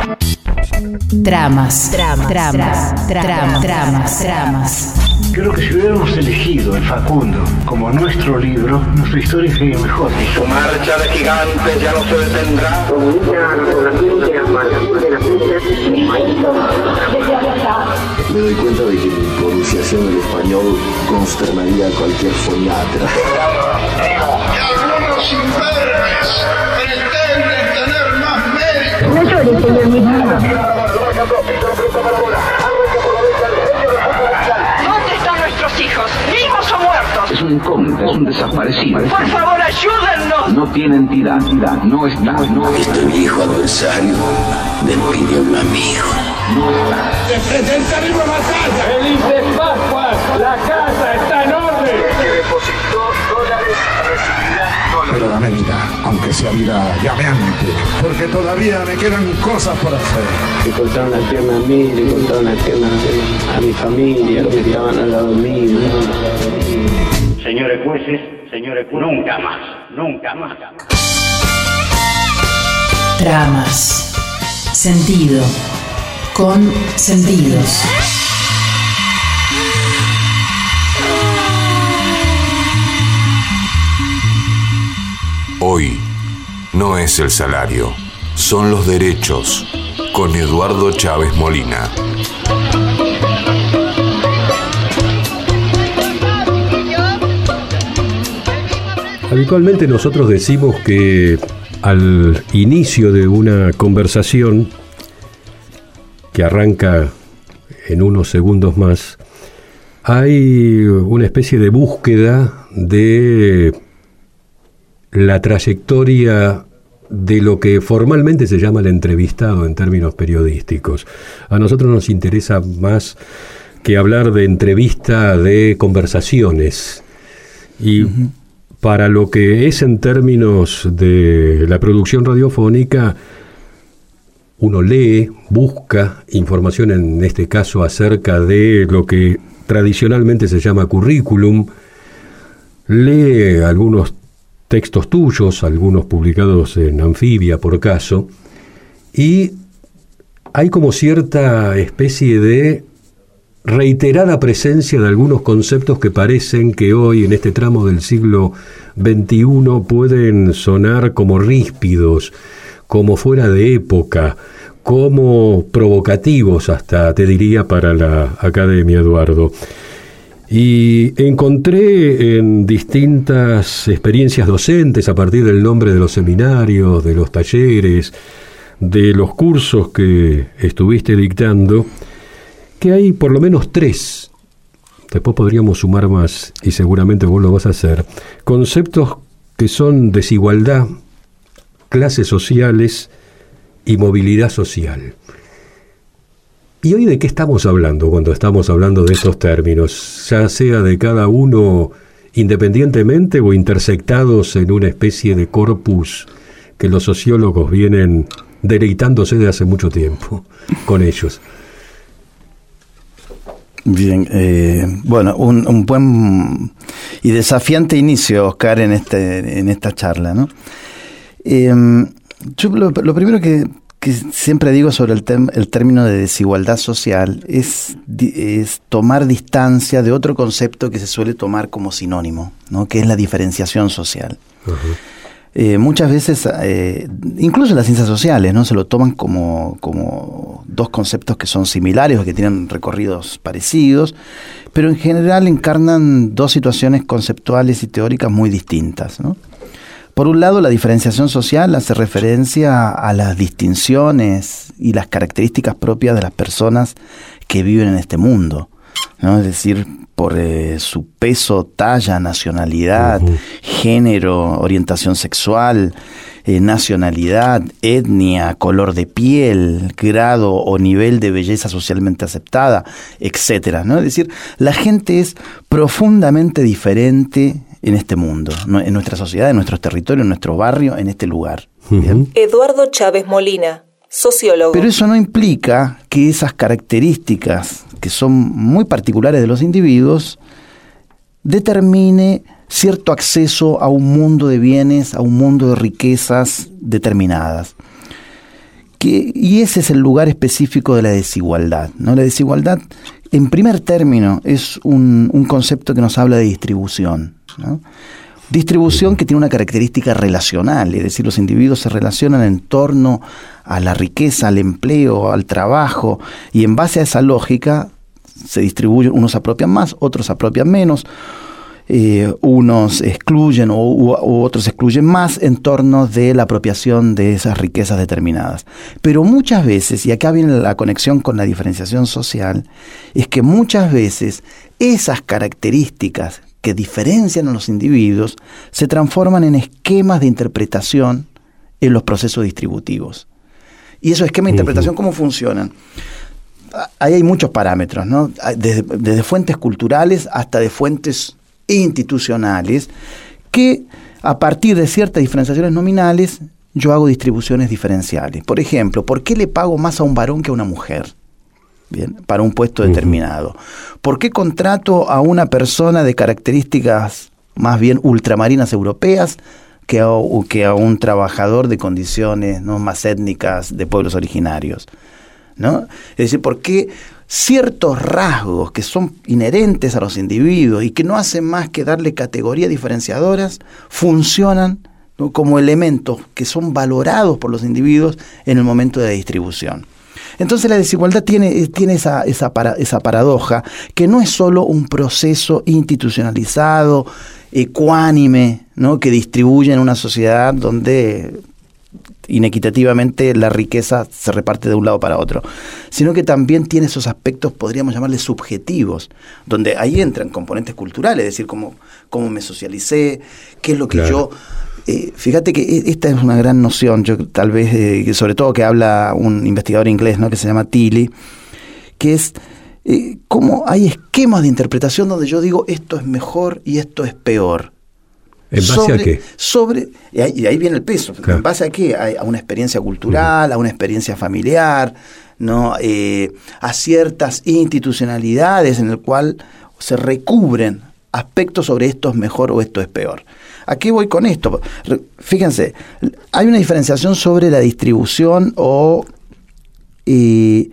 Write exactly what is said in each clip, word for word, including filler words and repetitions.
Tramas, tramas, tramas, tramas, tramas, tramas. Creo que si hubiéramos elegido el Facundo como nuestro libro, nuestra historia sería mejor. Y su marcha de gigantes ya no se detendrá. Me doy cuenta de que mi pronunciación del español consternaría a cualquier foniatra. Y algunos imberbes pretenden tener más mérito. No llores, señor Miguel. ¿Dónde están nuestros hijos? ¿Vivos o muertos? Es un incógnito, es un desaparecido. Por favor, ayúdennos. No tiene entidad, entidad, no es nada, no es. Este viejo adversario me pide un amigo. No está. Se presenta una batalla. ¡Felices Pascuas! ¡La casa está en orden! Que depositó dólares recibirá dólares. Pero dame vida, aunque sea vida llameante, porque todavía me quedan cosas por hacer. Le cortaron la pierna a mí, le cortaron la pierna a mi familia, los que estaban al lado mío. Señores jueces, señores jueces, nunca más, nunca más. Tramas. Sentido. Con sentidos. Hoy no es el salario, son los derechos. Con Eduardo Chávez Molina. Habitualmente nosotros decimos que al inicio de una conversación que arranca en unos segundos más, hay una especie de búsqueda de la trayectoria de lo que formalmente se llama el entrevistado en términos periodísticos. A nosotros nos interesa más que hablar de entrevista, de conversaciones. Y uh-huh. para lo que es en términos de la producción radiofónica, uno lee, busca información, en este caso acerca de lo que tradicionalmente se llama currículum, lee algunos textos tuyos, algunos publicados en Anfibia por caso, y hay como cierta especie de reiterada presencia de algunos conceptos que parecen que hoy, en este tramo del siglo veintiuno, pueden sonar como ríspidos, como fuera de época, como provocativos hasta, te diría, para la Academia, Eduardo. Y encontré en distintas experiencias docentes, a partir del nombre de los seminarios, de los talleres, de los cursos que estuviste dictando, que hay por lo menos tres, después podríamos sumar más, y seguramente vos lo vas a hacer, conceptos que son desigualdad, clases sociales y movilidad social. ¿Y hoy de qué estamos hablando cuando estamos hablando de estos términos? Ya sea de cada uno independientemente o intersectados en una especie de corpus que los sociólogos vienen deleitándose de hace mucho tiempo con ellos. Bien, eh, bueno, un, un buen y desafiante inicio, Oscar, en este en esta charla, ¿no? Eh, yo lo, lo primero que, que siempre digo sobre el, tem, el término de desigualdad social es, es tomar distancia de otro concepto que se suele tomar como sinónimo, ¿no? Que es la diferenciación social. Uh-huh. Eh, muchas veces, eh, incluso las ciencias sociales, ¿no? Se lo toman como, como dos conceptos que son similares o que tienen recorridos parecidos, pero en general encarnan dos situaciones conceptuales y teóricas muy distintas, ¿no? Por un lado, la diferenciación social hace referencia a las distinciones y las características propias de las personas que viven en este mundo, ¿no? Es decir, por eh, su peso, talla, nacionalidad, uh-huh. género, orientación sexual, eh, nacionalidad, etnia, color de piel, grado o nivel de belleza socialmente aceptada, etcétera, ¿no? Es decir, la gente es profundamente diferente en este mundo, en nuestra sociedad, en nuestros territorios, en nuestro barrio, en este lugar. Uh-huh. Eduardo Chávez Molina, sociólogo. Pero eso no implica que esas características, que son muy particulares de los individuos, determine cierto acceso a un mundo de bienes, a un mundo de riquezas determinadas. Que, y ese es el lugar específico de la desigualdad, ¿no? La desigualdad, en primer término, es un, un concepto que nos habla de distribución, ¿no? Distribución que tiene una característica relacional, es decir, los individuos se relacionan en torno a la riqueza, al empleo, al trabajo, y en base a esa lógica se distribuyen, unos se apropian más, otros se apropian menos, eh, unos excluyen o u, u otros excluyen más en torno de la apropiación de esas riquezas determinadas. Pero muchas veces, y acá viene la conexión con la diferenciación social, es que muchas veces esas características que diferencian a los individuos se transforman en esquemas de interpretación en los procesos distributivos. Y esos esquemas de interpretación, ¿cómo funcionan? Ahí hay muchos parámetros, ¿no? Desde, desde fuentes culturales hasta de fuentes institucionales, que a partir de ciertas diferenciaciones nominales yo hago distribuciones diferenciales. Por ejemplo, ¿por qué le pago más a un varón que a una mujer? Bien, para un puesto determinado. ¿Por qué contrato a una persona de características más bien ultramarinas europeas que a, que a un trabajador de condiciones, ¿no?, más étnicas de pueblos originarios? ¿No? Es decir, ¿por qué ciertos rasgos que son inherentes a los individuos y que no hacen más que darle categorías diferenciadoras funcionan, ¿no?, como elementos que son valorados por los individuos en el momento de la distribución? Entonces la desigualdad tiene, tiene esa, esa, para, esa paradoja, que no es solo un proceso institucionalizado, ecuánime, ¿no?, que distribuye en una sociedad donde inequitativamente la riqueza se reparte de un lado para otro, sino que también tiene esos aspectos, podríamos llamarles subjetivos, donde ahí entran componentes culturales, es decir, cómo, cómo me socialicé, qué es lo que claro. yo... Eh, fíjate que esta es una gran noción, yo tal vez, eh, sobre todo que habla un investigador inglés, ¿no?, que se llama Tilly, que es eh, cómo hay esquemas de interpretación donde yo digo esto es mejor y esto es peor. ¿En base sobre, a qué? Sobre, y ahí, y ahí viene el peso. Claro. ¿En base a qué? A, a una experiencia cultural, uh-huh. a una experiencia familiar, ¿no? Eh, a ciertas institucionalidades en el cual se recubren aspectos sobre esto es mejor o esto es peor. ¿A qué voy con esto? Fíjense, hay una diferenciación sobre la distribución o eh,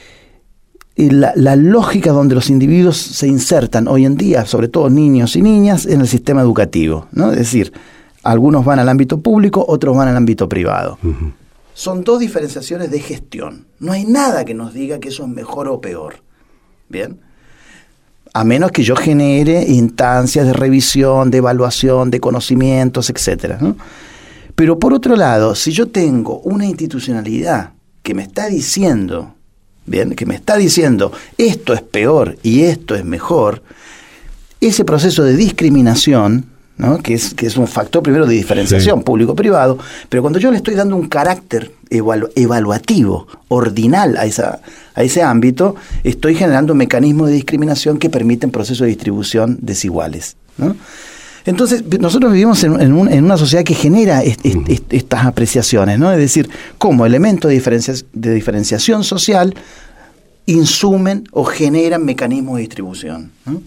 la, la lógica donde los individuos se insertan hoy en día, sobre todo niños y niñas, en el sistema educativo, ¿no? Es decir, algunos van al ámbito público, otros van al ámbito privado. Uh-huh. Son dos diferenciaciones de gestión. No hay nada que nos diga que eso es mejor o peor. ¿Bien? A menos que yo genere instancias de revisión, de evaluación, de conocimientos, etcétera, ¿no? Pero por otro lado, si yo tengo una institucionalidad que me está diciendo, bien, que me está diciendo esto es peor y esto es mejor, ese proceso de discriminación, ¿no?, que es, que es un factor primero de diferenciación, sí, público-privado, pero cuando yo le estoy dando un carácter evalu- evaluativo, ordinal a, esa, a ese ámbito, estoy generando un mecanismo de discriminación que permiten procesos de distribución desiguales, ¿no? Entonces, nosotros vivimos en, en, un, en una sociedad que genera est, est, est, estas apreciaciones, ¿no? Es decir, como elementos de, diferencia, de diferenciación social insumen o generan mecanismos de distribución, ¿no?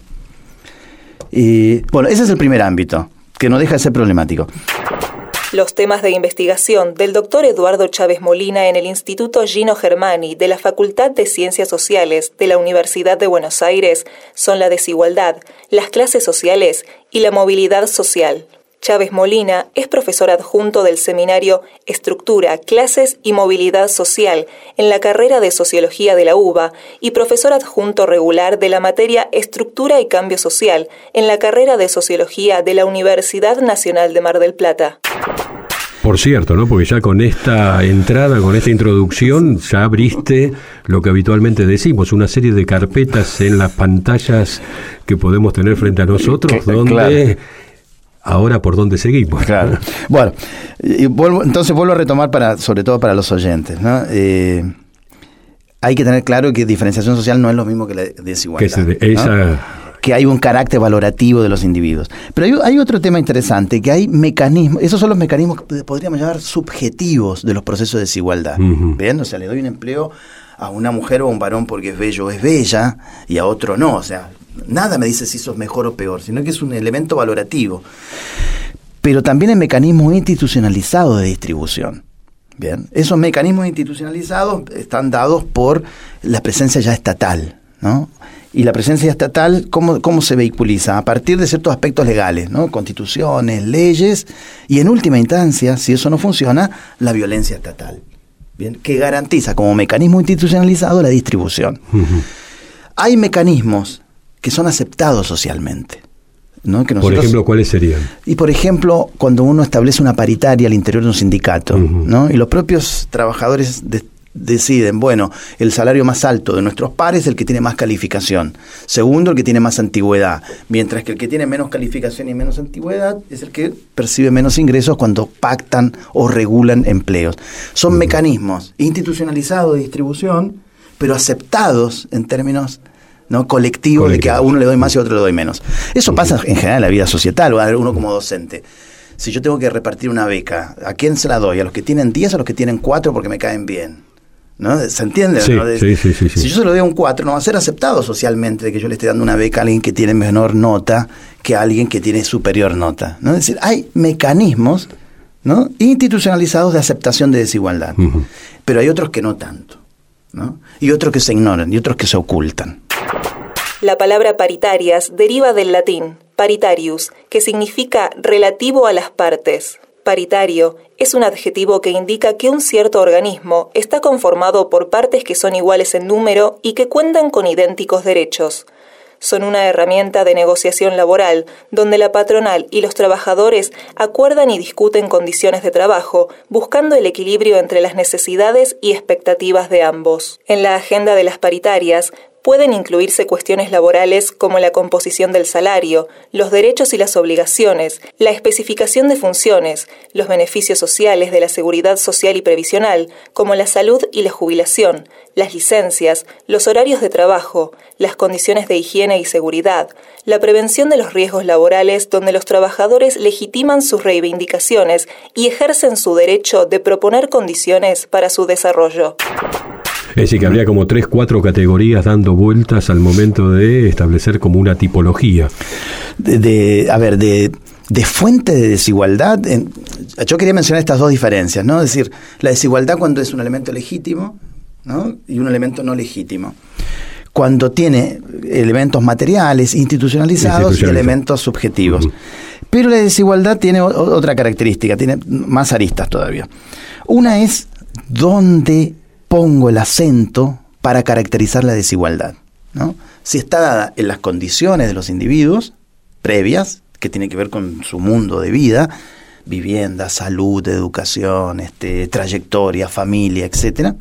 Y, bueno, ese es el primer ámbito, que no deja de ser problemático. Los temas de investigación del doctor Eduardo Chávez Molina en el Instituto Gino Germani de la Facultad de Ciencias Sociales de la Universidad de Buenos Aires son la desigualdad, las clases sociales y la movilidad social. Chávez Molina es profesor adjunto del seminario Estructura, Clases y Movilidad Social en la carrera de Sociología de la UBA y profesor adjunto regular de la materia Estructura y Cambio Social en la carrera de Sociología de la Universidad Nacional de Mar del Plata. Por cierto, ¿no? Porque ya con esta entrada, con esta introducción, ya abriste lo que habitualmente decimos, una serie de carpetas en las pantallas que podemos tener frente a nosotros, donde... Claro. Ahora, ¿por dónde seguimos? Claro. Bueno, y vuelvo, entonces vuelvo a retomar, para, sobre todo para los oyentes, ¿no? Eh, hay que tener claro que diferenciación social no es lo mismo que la desigualdad, que, se, esa... ¿no? Que hay un carácter valorativo de los individuos. Pero hay, hay otro tema interesante, que hay mecanismos, esos son los mecanismos que podríamos llamar subjetivos de los procesos de desigualdad. Uh-huh. ¿Bien? O sea, le doy un empleo a una mujer o a un varón porque es bello o es bella, y a otro no, o sea... Nada me dice si eso es mejor o peor, sino que es un elemento valorativo. Pero también hay mecanismos institucionalizados de distribución, Bien, esos mecanismos institucionalizados están dados por la presencia ya estatal, ¿no? Y la presencia estatal, ¿cómo, cómo se vehiculiza? A partir de ciertos aspectos legales, ¿no? Constituciones, leyes, y en última instancia, si eso no funciona, la violencia estatal, bien, que garantiza como mecanismo institucionalizado la distribución. Uh-huh. Hay mecanismos que son aceptados socialmente, ¿no? Que nosotros, por ejemplo, ¿cuáles serían? Y por ejemplo, cuando uno establece una paritaria al interior de un sindicato, uh-huh. ¿no? Y los propios trabajadores de, deciden, bueno, el salario más alto de nuestros pares es el que tiene más calificación, segundo el que tiene más antigüedad, mientras que el que tiene menos calificación y menos antigüedad es el que percibe menos ingresos cuando pactan o regulan empleos. Son uh-huh. mecanismos institucionalizados de distribución, pero aceptados en términos, ¿no? colectivos, Colectivo. de que a uno le doy más y a otro le doy menos. Eso uh-huh. pasa en general en la vida societal, uno como docente. Si yo tengo que repartir una beca, ¿a quién se la doy? ¿A los que tienen diez o a los que tienen cuatro porque me caen bien? ¿No? ¿Se entiende? Sí, ¿no? de, sí, sí, sí, sí. Si yo se lo doy a un cuatro, no va a ser aceptado socialmente de que yo le esté dando una beca a alguien que tiene menor nota que a alguien que tiene superior nota, ¿no? Es decir, hay mecanismos, ¿no? institucionalizados de aceptación de desigualdad, uh-huh. pero hay otros que no tanto, ¿no? Y otros que se ignoran y otros que se ocultan. La palabra paritarias deriva del latín paritarius, que significa relativo a las partes. Paritario es un adjetivo que indica que un cierto organismo está conformado por partes que son iguales en número y que cuentan con idénticos derechos. Son una herramienta de negociación laboral, donde la patronal y los trabajadores acuerdan y discuten condiciones de trabajo, buscando el equilibrio entre las necesidades y expectativas de ambos. En la agenda de las paritarias, pueden incluirse cuestiones laborales como la composición del salario, los derechos y las obligaciones, la especificación de funciones, los beneficios sociales de la seguridad social y previsional, como la salud y la jubilación, las licencias, los horarios de trabajo, las condiciones de higiene y seguridad, la prevención de los riesgos laborales donde los trabajadores legitiman sus reivindicaciones y ejercen su derecho de proponer condiciones para su desarrollo. Es decir, que habría como tres, cuatro categorías dando vueltas al momento de establecer como una tipología. De, de a ver, de, de fuente de desigualdad, en, yo quería mencionar estas dos diferencias, ¿no? Es decir, la desigualdad cuando es un elemento legítimo, ¿no? y un elemento no legítimo. Cuando tiene elementos materiales, institucionalizados y elementos subjetivos. Uh-huh. Pero la desigualdad tiene o, otra característica, tiene más aristas todavía. Una es dónde pongo el acento para caracterizar la desigualdad, ¿no? Si está dada en las condiciones de los individuos previas, que tiene que ver con su mundo de vida, vivienda, salud, educación, este, trayectoria, familia, etcétera.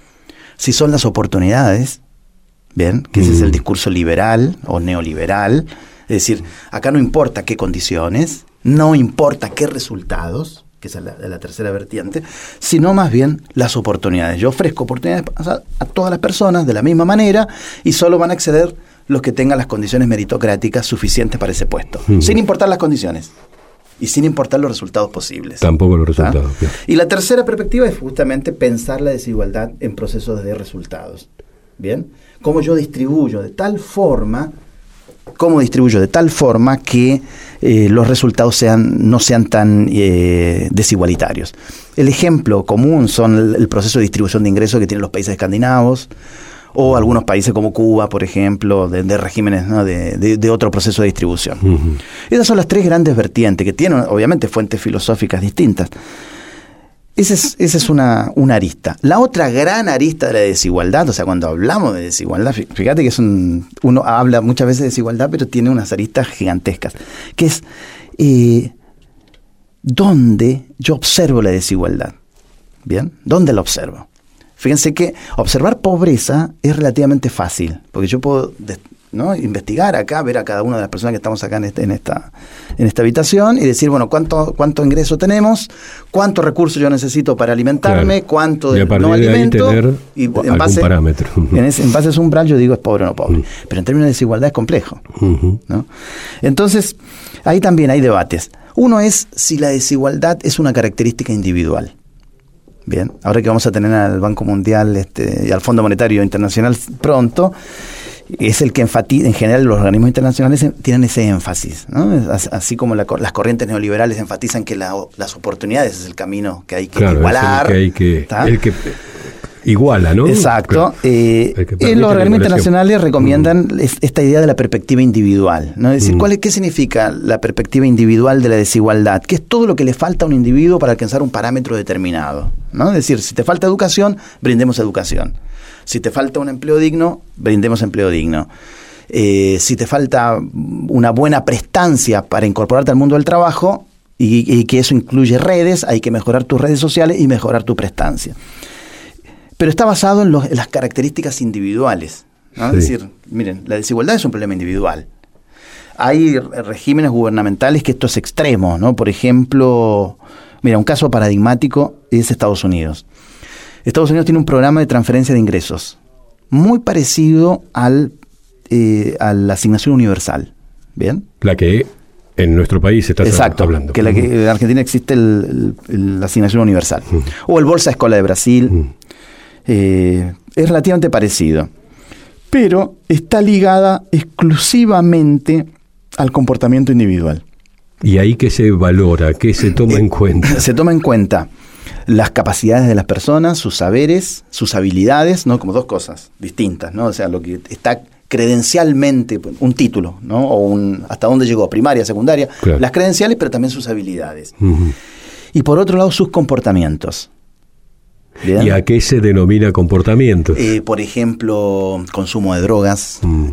Si son las oportunidades, bien, que mm. ese es el discurso liberal o neoliberal, es decir, acá no importa qué condiciones, no importa qué resultados, que es la, la tercera vertiente, sino más bien las oportunidades. Yo ofrezco oportunidades a, a todas las personas de la misma manera y solo van a acceder los que tengan las condiciones meritocráticas suficientes para ese puesto, uh-huh. sin importar las condiciones y sin importar los resultados posibles. Tampoco los resultados. ¿Ah? Claro. Y la tercera perspectiva es justamente pensar la desigualdad en procesos de resultados. ¿Bien? Cómo yo distribuyo de tal forma... cómo distribuyo de tal forma que eh, los resultados sean no sean tan eh, desigualitarios. El ejemplo común son el, el proceso de distribución de ingresos que tienen los países escandinavos o algunos países como Cuba, por ejemplo, de, de regímenes, ¿no? de, de, de otro proceso de distribución. Uh-huh. Esas son las tres grandes vertientes que tienen, obviamente, fuentes filosóficas distintas. Esa es, esa es una, una arista. La otra gran arista de la desigualdad, o sea, cuando hablamos de desigualdad, fíjate que es un, uno habla muchas veces de desigualdad, pero tiene unas aristas gigantescas, que es eh, ¿dónde yo observo la desigualdad? ¿Bien? ¿Dónde la observo? Fíjense que observar pobreza es relativamente fácil, porque yo puedo... ¿no? investigar acá, ver a cada una de las personas que estamos acá en, este, en, esta, en esta habitación y decir, bueno, ¿cuánto, cuánto ingreso tenemos? ¿Cuántos recursos yo necesito para alimentarme? Claro. ¿Cuánto de, no de alimento? Tener y en base, parámetro. En, ese, en base a ese umbral yo digo es pobre o no pobre. Uh-huh. Pero en términos de desigualdad es complejo. Uh-huh. ¿No? Entonces, ahí también hay debates. Uno es si la desigualdad es una característica individual. Bien, ahora que vamos a tener al Banco Mundial este, y al Fondo Monetario Internacional pronto, es el que enfatiza, en general los organismos internacionales tienen ese énfasis, ¿no? Así como la, las corrientes neoliberales enfatizan que la, las oportunidades es el camino que hay que claro, igualar. Es el que hay que, el que iguala, ¿no? Exacto. Eh, en los organismos internacionales recomiendan mm. esta idea de la perspectiva individual, ¿no? Es decir, mm. ¿cuál es, ¿qué significa la perspectiva individual de la desigualdad? Que es todo lo que le falta a un individuo para alcanzar un parámetro determinado, ¿no? Es decir, si te falta educación, brindemos educación. Si te falta un empleo digno, brindemos empleo digno. Eh, si te falta una buena prestancia para incorporarte al mundo del trabajo, y, y que eso incluye redes, hay que mejorar tus redes sociales y mejorar tu prestancia. Pero está basado en, los, en las características individuales, ¿no? Sí. Es decir, miren, la desigualdad es un problema individual. Hay regímenes gubernamentales que esto es extremo, ¿no? Por ejemplo, mira, un caso paradigmático es Estados Unidos. Estados Unidos tiene un programa de transferencia de ingresos muy parecido al, eh, a la asignación universal. ¿Bien? La que en nuestro país está Exacto, hablando. Que, la que en Argentina existe el, el, la asignación universal. Uh-huh. O el Bolsa Escola de Brasil. Uh-huh. eh, es relativamente parecido. Pero está ligada exclusivamente al comportamiento individual. ¿Y ahí qué se valora? ¿Qué se toma en cuenta? Se toma en cuenta las capacidades de las personas, sus saberes, sus habilidades, ¿no? Como dos cosas distintas, ¿no? O sea, lo que está credencialmente, un título, ¿no? O un, hasta dónde llegó, primaria, secundaria, claro. Las credenciales, pero también sus habilidades. Uh-huh. Y por otro lado, sus comportamientos. ¿Bien? ¿Y a qué se denomina comportamiento? Eh, por ejemplo, consumo de drogas, uh-huh.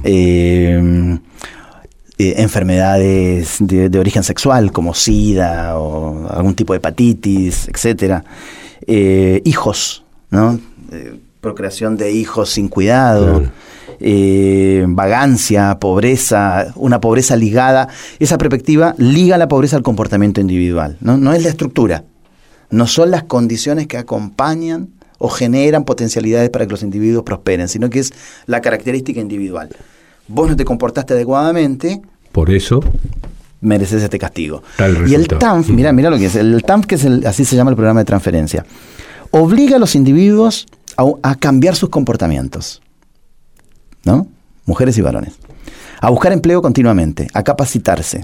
eh, Eh, enfermedades de, de origen sexual como SIDA o algún tipo de hepatitis, etcétera, eh, hijos, ¿no? Eh, procreación de hijos sin cuidado, claro. eh, vagancia, pobreza, una pobreza ligada. Esa perspectiva liga la pobreza al comportamiento individual, ¿no? No es la estructura, no son las condiciones que acompañan o generan potencialidades para que los individuos prosperen, sino que es la característica individual. Vos no te comportaste adecuadamente, por eso mereces este castigo. Y el T A N F, mira, mira lo que es, el T A N F, que es el, así se llama el programa de transferencia, obliga a los individuos a, a cambiar sus comportamientos, ¿no? Mujeres y varones, a buscar empleo continuamente, a capacitarse.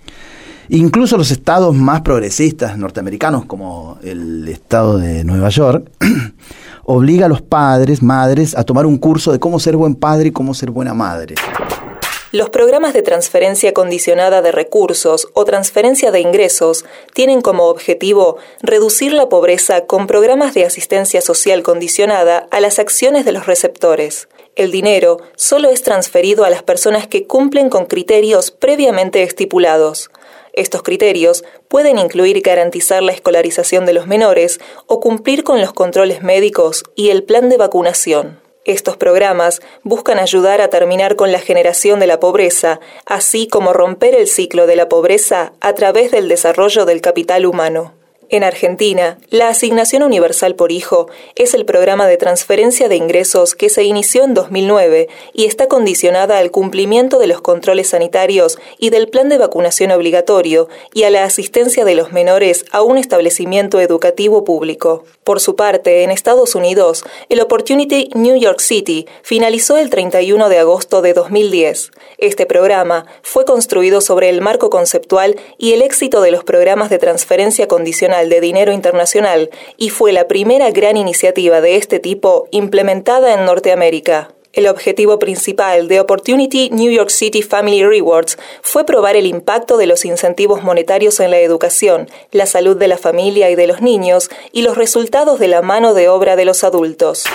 Incluso los estados más progresistas norteamericanos, como el estado de Nueva York, obliga a los padres, madres, a tomar un curso de cómo ser buen padre y cómo ser buena madre. Los programas de transferencia condicionada de recursos o transferencia de ingresos tienen como objetivo reducir la pobreza con programas de asistencia social condicionada a las acciones de los receptores. El dinero solo es transferido a las personas que cumplen con criterios previamente estipulados. Estos criterios pueden incluir garantizar la escolarización de los menores o cumplir con los controles médicos y el plan de vacunación. Estos programas buscan ayudar a terminar con la generación de la pobreza, así como romper el ciclo de la pobreza a través del desarrollo del capital humano. En Argentina, la Asignación Universal por Hijo es el programa de transferencia de ingresos que se inició en dos mil nueve y está condicionada al cumplimiento de los controles sanitarios y del plan de vacunación obligatorio y a la asistencia de los menores a un establecimiento educativo público. Por su parte, en Estados Unidos, el Opportunity New York City finalizó el treinta y uno de agosto de dos mil diez. Este programa fue construido sobre el marco conceptual y el éxito de los programas de transferencia condicional de dinero internacional y fue la primera gran iniciativa de este tipo implementada en Norteamérica. El objetivo principal de Opportunity New York City Family Rewards fue probar el impacto de los incentivos monetarios en la educación, la salud de la familia y de los niños y los resultados de la mano de obra de los adultos.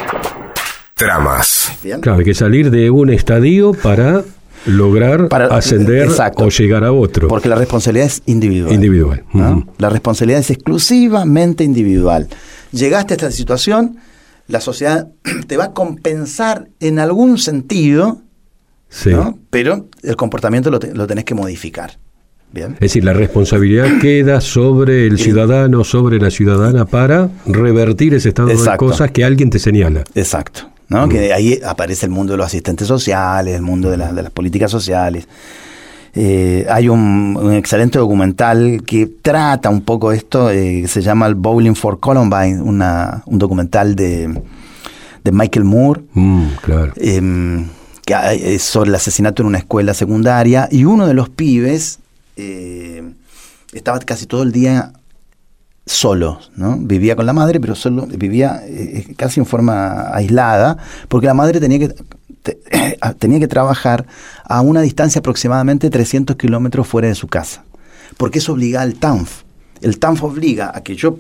Tramas. Claro, hay que salir de un estadio para lograr para, ascender exacto, o llegar a otro. Porque la responsabilidad es individual. Individual. ¿No? Uh-huh. La responsabilidad es exclusivamente individual. Llegaste a esta situación, la sociedad te va a compensar en algún sentido, sí, ¿no? Pero el comportamiento lo, te, lo tenés que modificar. Bien. Es decir, la responsabilidad queda sobre el ciudadano, sobre la ciudadana, para revertir ese estado exacto, de cosas que alguien te señala. Exacto. ¿No? Mm. Que ahí aparece el mundo de los asistentes sociales, el mundo de, la, de las políticas sociales. Eh, hay un, un excelente documental que trata un poco esto, eh, que se llama el Bowling for Columbine, una, un documental de, de Michael Moore, mm, claro. eh, que es sobre el asesinato en una escuela secundaria, y uno de los pibes eh, estaba casi todo el día solo, ¿no? Vivía con la madre, pero solo vivía eh, casi en forma aislada, porque la madre tenía que te, eh, tenía que trabajar a una distancia aproximadamente de trescientos kilómetros fuera de su casa, porque eso obliga al T A N F. El T A N F obliga a que yo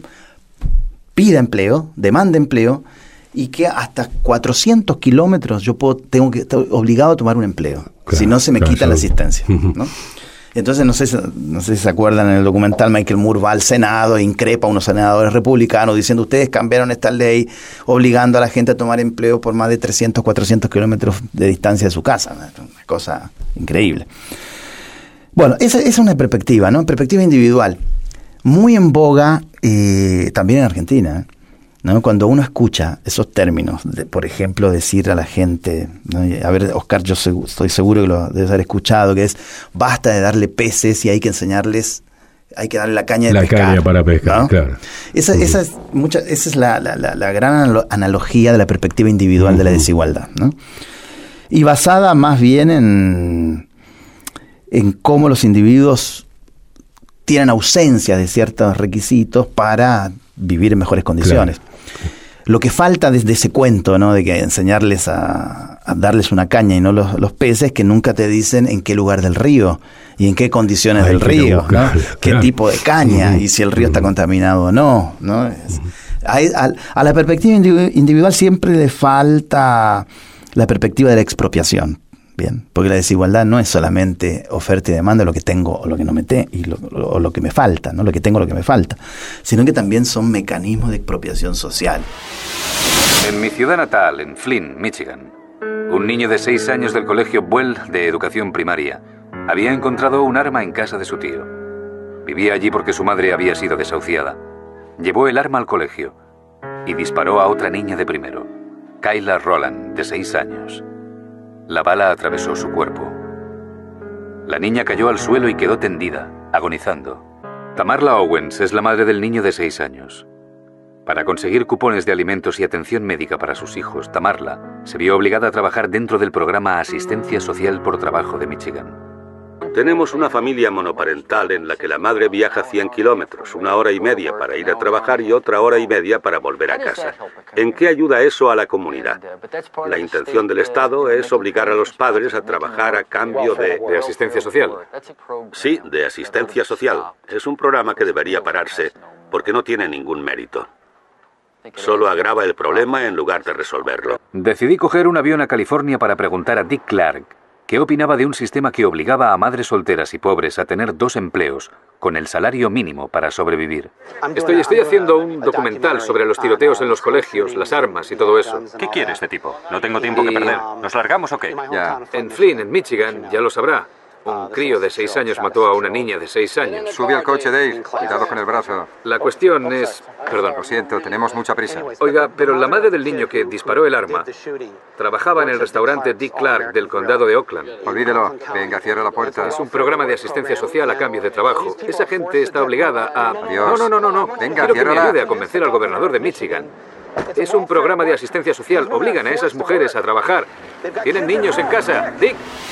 pida empleo, demande empleo, y que hasta cuatrocientos kilómetros yo puedo, tengo que estar obligado a tomar un empleo, claro, si no se me claro, quita la asistencia, ¿no? Entonces, no sé, no sé si se acuerdan, en el documental Michael Moore va al Senado e increpa a unos senadores republicanos diciendo: ustedes cambiaron esta ley obligando a la gente a tomar empleo por más de trescientos, cuatrocientos kilómetros de distancia de su casa. Una cosa increíble. Bueno, esa, esa es una perspectiva, ¿no? Perspectiva individual. Muy en boga eh, también en Argentina, ¿no? Cuando uno escucha esos términos, de, por ejemplo, decir a la gente, ¿no? A ver, Oscar, yo seg- estoy seguro que lo debes haber escuchado, que es: basta de darle peces y hay que enseñarles, hay que darle la caña de la pescar. La caña para pescar, ¿no? Claro. Esa, uh-huh. esa es, mucha, esa es la, la, la, la gran analogía de la perspectiva individual uh-huh. de la desigualdad, ¿no? Y basada más bien en, en cómo los individuos tienen ausencia de ciertos requisitos para vivir en mejores condiciones. Claro. Lo que falta desde ese cuento, ¿no? De que enseñarles a, a darles una caña y no los, los peces, que nunca te dicen en qué lugar del río y en qué condiciones Ay, del río, ¿no? Qué claro. tipo de caña uh-huh. y si el río uh-huh. está contaminado o no, ¿no? Es, uh-huh. a, a, a la perspectiva individual siempre le falta la perspectiva de la expropiación. Bien, porque la desigualdad no es solamente oferta y demanda, lo que tengo o lo que no me te, y lo, lo, o lo que me falta, no lo que tengo o lo que me falta, sino que también son mecanismos de expropiación social. En mi ciudad natal, en Flint, Michigan, un niño de seis años del colegio Buell de educación primaria había encontrado un arma en casa de su tío. Vivía allí porque su madre había sido desahuciada. Llevó el arma al colegio y disparó a otra niña de primero, Kayla Roland, de seis años. La bala atravesó su cuerpo. La niña cayó al suelo y quedó tendida, agonizando. Tamarla Owens es la madre del niño de seis años. Para conseguir cupones de alimentos y atención médica para sus hijos, Tamarla se vio obligada a trabajar dentro del programa Asistencia Social por Trabajo de Michigan. Tenemos una familia monoparental en la que la madre viaja cien kilómetros, una hora y media para ir a trabajar y otra hora y media para volver a casa. ¿En qué ayuda eso a la comunidad? La intención del Estado es obligar a los padres a trabajar a cambio de... ¿De asistencia social? Sí, de asistencia social. Es un programa que debería pararse porque no tiene ningún mérito. Solo agrava el problema en lugar de resolverlo. Decidí coger un avión a California para preguntar a Dick Clark qué opinaba de un sistema que obligaba a madres solteras y pobres a tener dos empleos con el salario mínimo para sobrevivir. Estoy, estoy haciendo un documental sobre los tiroteos en los colegios, las armas y todo eso. ¿Qué quiere este tipo? No tengo tiempo y... que perder. ¿Nos largamos o qué? Ya. En Flint, en Michigan, ya lo sabrá. Un crío de seis años mató a una niña de seis años. Sube al coche, Dave. Cuidado con el brazo. La cuestión es... Perdón. Lo siento, tenemos mucha prisa. Oiga, pero la madre del niño que disparó el arma trabajaba en el restaurante Dick Clark del condado de Oakland. Olvídelo. Venga, cierra la puerta. Es un programa de asistencia social a cambio de trabajo. Esa gente está obligada a... Adiós. No, no, no, no, no. Venga, Quiero que me ciérrala. ayude a convencer al gobernador de Michigan. Es un programa de asistencia social. Obligan a esas mujeres a trabajar. Tienen niños en casa. Dick...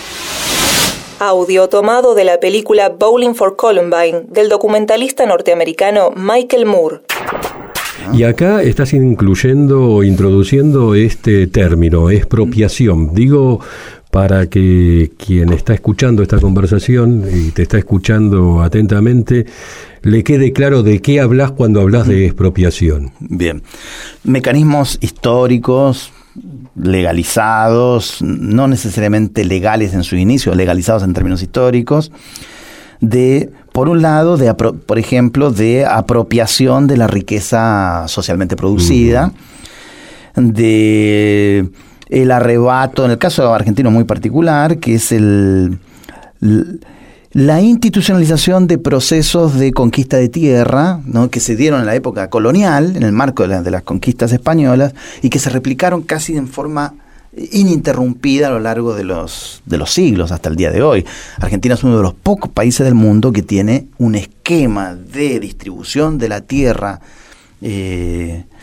Audio tomado de la película Bowling for Columbine del documentalista norteamericano Michael Moore. Y acá estás incluyendo o introduciendo este término, expropiación. Digo, para que quien está escuchando esta conversación y te está escuchando atentamente, le quede claro de qué hablas cuando hablas de expropiación. Bien. Mecanismos históricos, legalizados, no necesariamente legales en su inicio, legalizados en términos históricos, de, por un lado, de por ejemplo, de apropiación de la riqueza socialmente producida, uh-huh. de el arrebato, en el caso argentino muy particular, que es el, el la institucionalización de procesos de conquista de tierra, ¿no? Que se dieron en la época colonial, en el marco de, la, de las conquistas españolas, y que se replicaron casi en forma ininterrumpida a lo largo de los, de los siglos hasta el día de hoy. Argentina es uno de los pocos países del mundo que tiene un esquema de distribución de la tierra eh,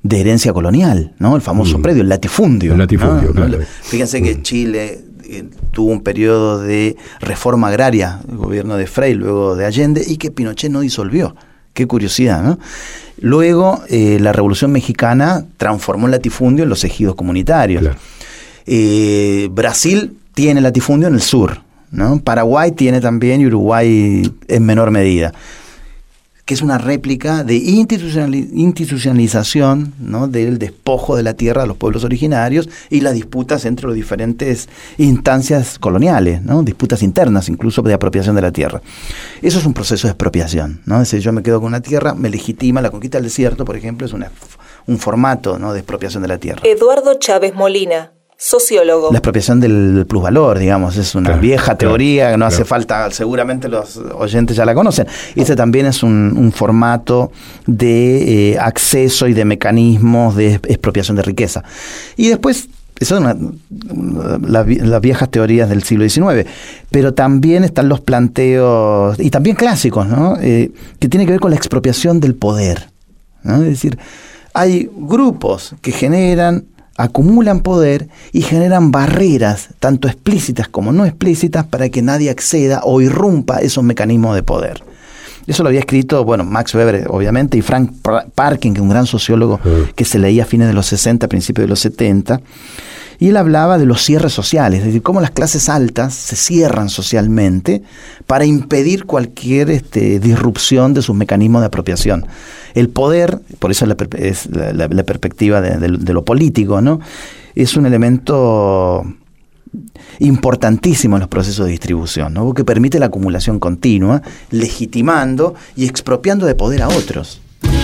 de herencia colonial, ¿no? El famoso mm. predio, el latifundio. El latifundio, ¿no? claro. Fíjense que mm. Chile eh, tuvo un periodo de reforma agraria, el gobierno de Frei, luego de Allende, y que Pinochet no disolvió. Qué curiosidad, ¿no? Luego, eh, la Revolución Mexicana transformó el latifundio en los ejidos comunitarios. Claro. Eh, Brasil tiene latifundio en el sur, ¿no? Paraguay tiene también, y Uruguay en menor medida, que es una réplica de institucionalización, ¿no? del despojo de la tierra de los pueblos originarios y las disputas entre las diferentes instancias coloniales, ¿no? Disputas internas incluso de apropiación de la tierra. Eso es un proceso de expropiación, ¿no? Es decir, yo me quedo con una tierra, me legitima la conquista del desierto, por ejemplo, es una, un formato, ¿no? de expropiación de la tierra. Eduardo Chávez Molina, sociólogo. La expropiación del plusvalor, digamos, es una claro, vieja teoría, claro, no hace claro. falta, seguramente los oyentes ya la conocen. Este también es un, un formato de eh, acceso y de mecanismos de expropiación de riqueza. Y después, eso es una, la, las viejas teorías del siglo diecinueve, pero también están los planteos, y también clásicos, ¿no? Eh, que tienen que ver con la expropiación del poder, ¿no? Es decir, hay grupos que generan acumulan poder y generan barreras, tanto explícitas como no explícitas, para que nadie acceda o irrumpa esos mecanismos de poder. Eso lo había escrito, bueno, Max Weber, obviamente, y Frank Parkin, que es un gran sociólogo uh-huh. que se leía a fines de los sesenta, principios de los setenta, y él hablaba de los cierres sociales, es decir, cómo las clases altas se cierran socialmente para impedir cualquier este, disrupción de sus mecanismos de apropiación. El poder, por eso la, es la, la, la perspectiva de, de, de lo político, ¿no? Es un elemento importantísimo en los procesos de distribución, ¿no? Porque permite la acumulación continua, legitimando y expropiando de poder a otros.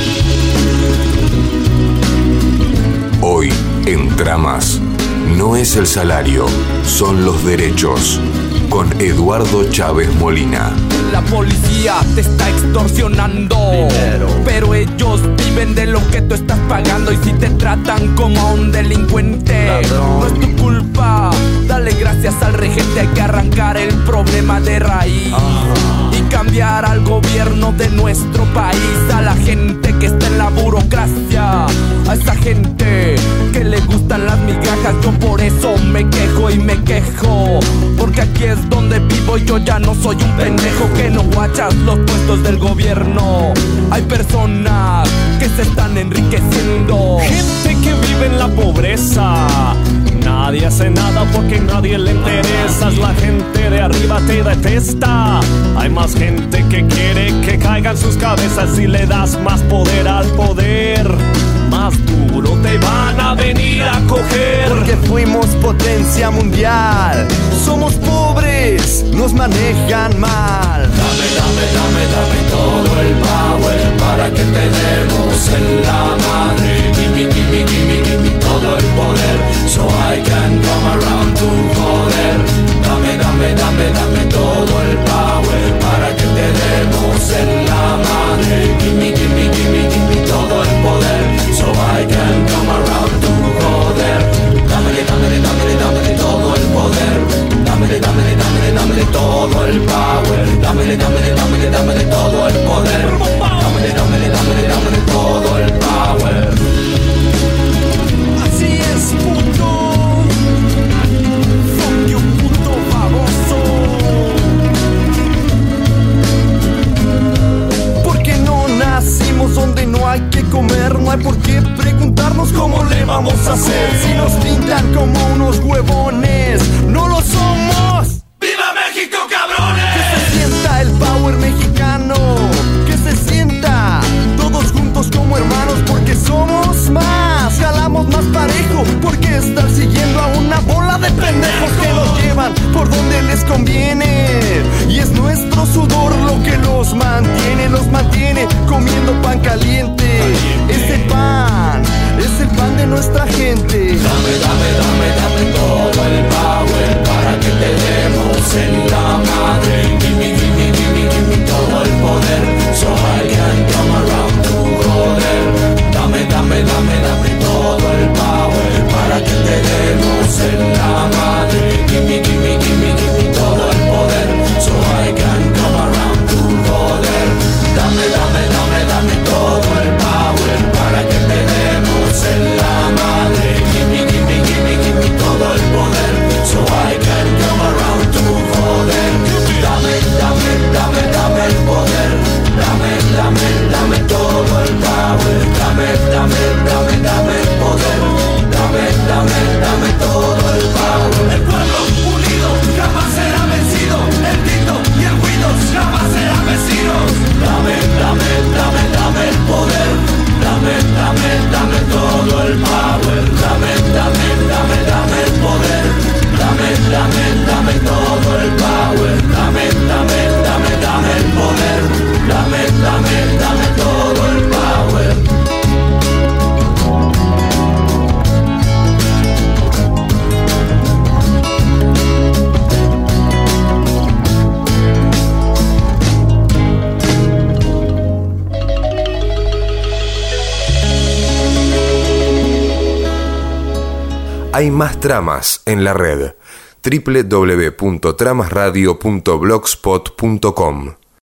Hoy, en Tramas, no es el salario, son los derechos. Con Eduardo Chávez Molina. La policía te está extorsionando dinero, pero ellos viven de lo que tú estás pagando. Y si te tratan como a un delincuente, ladrón, no es tu culpa. Dale gracias al regente, hay que arrancar el problema de raíz. uh-huh. Y cambiar al gobierno de nuestro país, a la gente que está en la burocracia, a esa gente que le gustan las migajas. Yo por eso me quejo y me quejo, porque aquí es donde vivo, yo ya no soy un pendejo que no guachas los puestos del gobierno. Hay personas que se están enriqueciendo, gente que vive en la pobreza. Nadie hace nada porque nadie le interesa. La gente de arriba te detesta. Hay más gente que quiere que caigan sus cabezas. Si le das más poder al poder, más duro te van a venir a coger. Porque fuimos potencia mundial, somos pobres, nos manejan mal. Dame, dame, dame, dame todo el power para que te demos en la madre. Gimme, gimme, gimme, gimme todo el poder, so I can come around to joder. Dame, dame, dame, dame todo el power para que te demos en la madre. Gimme, gimme, gimme, gimme todo el poder, so I can come around to joder. Dámele, dámele, dámele, dámele todo el poder. Dámele, dámele, dámele, dámele todo el power. Dámele, dámele, dámele, dámele todo el poder. Dámele, dámele, dámele, dámele todo el power. Así es, puto. Hay más tramas en la red. doble u doble u doble u punto tramas radio punto blogspot punto com